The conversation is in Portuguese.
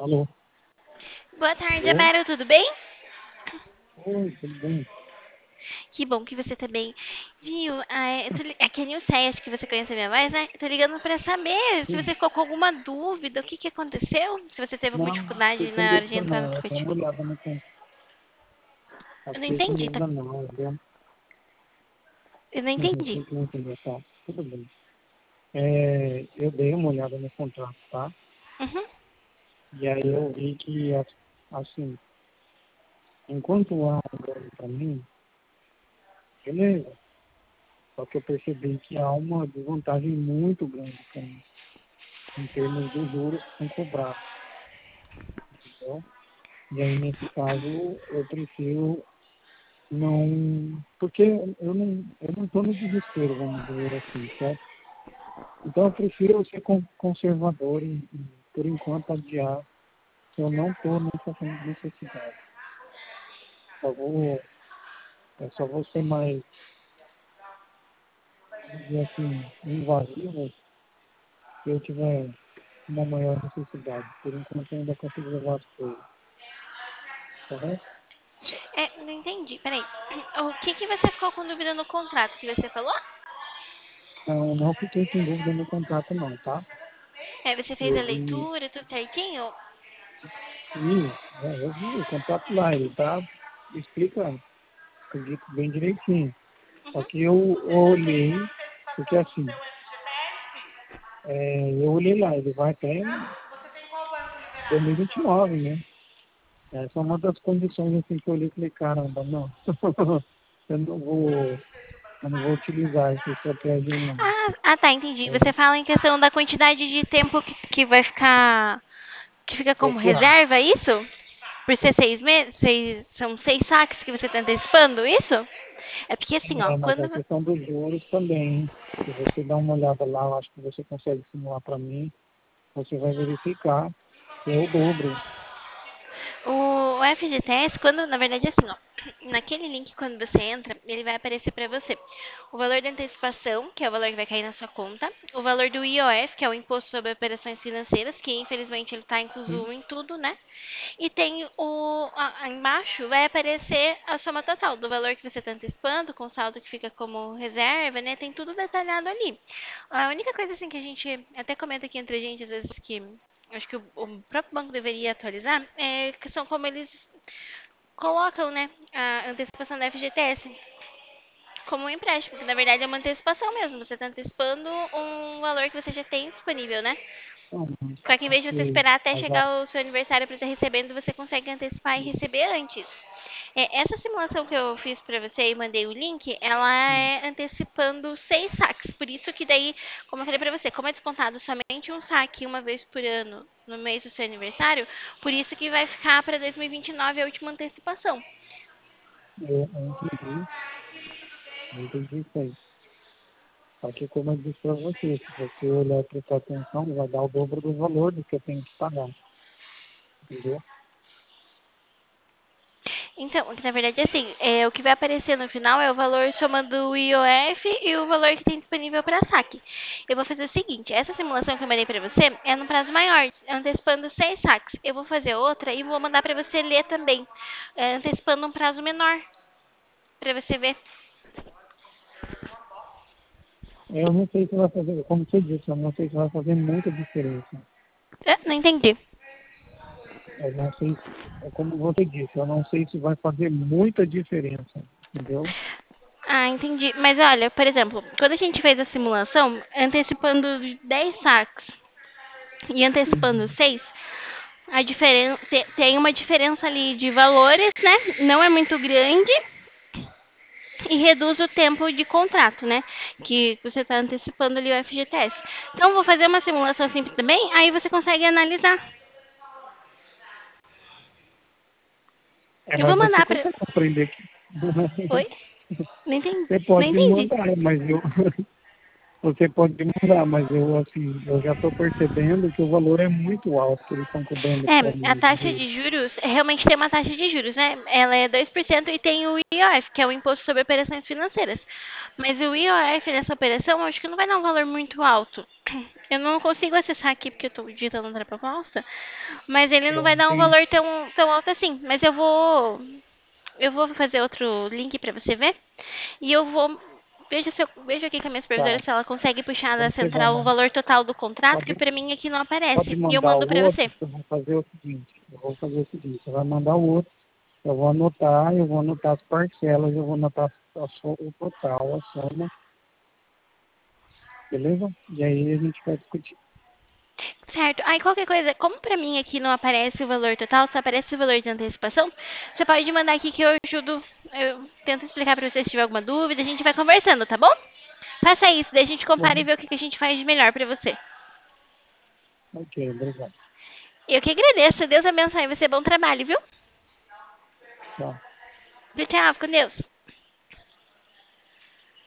Alô? Boa tarde, Alô? Amaro, tudo bem? Oi, tudo bem? Que bom que você tá bem. Viu? Aqui é a Nilceia, acho que você conhece a minha voz, né? Tô ligando pra saber se Sim. você ficou com alguma dúvida, o que que aconteceu? Se você teve alguma Não, não dificuldade fiquei com na hora de dúvida entrar no não. Eu tenho aplicativo. uma olhada no contrato. Não Eu não fiquei com entendi, tá? dúvida não, viu? Eu não entendi. Sei que não entendeu, tá? Tudo bem. Eu dei uma olhada no contrato, tá? Uhum. E aí eu vi que, assim, enquanto há um ganho para mim, beleza. Só que eu percebi que há uma desvantagem muito grande para mim, em termos dos juros que são cobrados, entendeu? E aí, nesse caso, eu prefiro não, porque eu não estou no desespero, vamos dizer assim, certo? Então eu prefiro ser conservador e, por enquanto, adiar se eu não estou nessa necessidade. Só vou, eu só vou ser mais, vamos dizer assim, invasivo se eu tiver uma maior necessidade. Por enquanto eu ainda consigo levar as coisas, correto? Não entendi. Peraí. O que que você ficou com dúvida no contrato que você falou? Então, não fiquei com dúvida no contrato não, tá? Você fez Eu a vi, leitura, tudo certinho? eu vi o contrato lá, ele tá, explica bem direitinho. Só Uhum. que eu olhei, porque assim, eu olhei lá, ele vai até 2029, né? Essa é uma das condições assim, que eu olhei e falei, caramba, não, eu não vou, eu não vou utilizar essa estratégia não. Tá, entendi. É, Você fala em questão da quantidade de tempo que vai ficar, que fica como bloquear. reserva, é isso? Por ser 6 meses, são 6 saques que você está antecipando, isso? É porque assim, ó, Mas a questão dos juros também, se você dá uma olhada lá, eu acho que você consegue simular para mim, você vai verificar que é o dobro. o FGTS, quando, na verdade, assim, ó, naquele link, quando você entra, ele vai aparecer para você o valor da antecipação, que é o valor que vai cair na sua conta, o valor do IOF, que é o Imposto sobre Operações Financeiras, que infelizmente ele está incluso Sim, em tudo, né? E tem embaixo vai aparecer a soma total do valor que você está antecipando, com o saldo que fica como reserva, né? Tem tudo detalhado ali. A única coisa assim que a gente até comenta aqui entre a gente, às vezes, que acho que o próprio banco deveria atualizar, que são como eles colocam, né, a antecipação da FGTS como um empréstimo, que na verdade é uma antecipação mesmo. Você está antecipando um valor que você já tem disponível, né? então, Só que em vez de você ok, esperar até mas chegar o seu aniversário para estar recebendo, você consegue antecipar e receber antes. Essa simulação que eu fiz para você e mandei o link, ela é antecipando 6 saques. Por isso que daí, como eu falei para você, como é descontado somente um saque uma vez por ano no mês do seu aniversário, por isso que vai ficar para 2029 a última antecipação. eu entendi isso aí. Só que, como eu disse para você, se você olhar e prestar atenção, vai dar o dobro do valor do que eu tenho que pagar, entendeu? Então, na verdade, assim, o que vai aparecer no final é o valor somando o IOF e o valor que tem disponível para saque. Eu vou fazer o seguinte, essa simulação que eu mandei para você é no prazo maior, antecipando 6 saques. Eu vou fazer outra e vou mandar para você ler também, antecipando um prazo menor, para você ver. Eu não sei se vai fazer, como você disse, eu não sei se vai fazer muita diferença. Não entendi. Eu não sei, como você disse, eu não sei se vai fazer muita diferença, entendeu? Entendi. Mas olha, por exemplo, quando a gente fez a simulação, antecipando 10 saques e antecipando Uhum. 6, a diferença tem uma diferença ali de valores, né? Não é muito grande e reduz o tempo de contrato, né? Que você está antecipando ali o FGTS. Então, vou fazer uma simulação simples também, aí você consegue analisar. Eu vou Mas você mandar para. consegue compreender que Oi? Não entendi. você Não pode entendi. mandar, mas eu você pode mandar, mas eu assim, eu já estou percebendo que o valor é muito alto que eles estão cobrando para A mim taxa de de juros, realmente tem uma taxa de juros, né? Ela é 2% e tem o IOF, que é o Imposto sobre Operações Financeiras. Mas o IOF dessa operação, eu acho que não vai dar um valor muito alto. Eu não consigo acessar aqui porque eu tô digitando outra proposta, mas ele não Eu vai dar um entendo. valor tão alto assim. Mas eu vou fazer outro link para você ver. E eu vou. Vejo aqui com a minha supervisora Tá. se ela consegue puxar da Quando você vai central o valor total do contrato, que pode, para mim aqui não pode aparece. E eu mandar mando o para outro, você. que eu vou fazer o seguinte. Eu vou fazer o seguinte, você vai mandar o outro, eu vou anotar as parcelas, eu vou anotar o total, a soma, beleza? E aí a gente vai discutir. Certo. Aí qualquer coisa, como pra mim aqui não aparece o valor total, só aparece o valor de antecipação, você pode mandar aqui que eu ajudo. Eu tento explicar pra você se tiver alguma dúvida, a gente vai conversando, tá bom? Faça isso, daí a gente compara e Uhum. vê o que a gente faz de melhor pra você. Ok, obrigado. Eu que agradeço. Deus abençoe você. Bom trabalho, viu? Tchau. Tchau, tchau. Com Deus.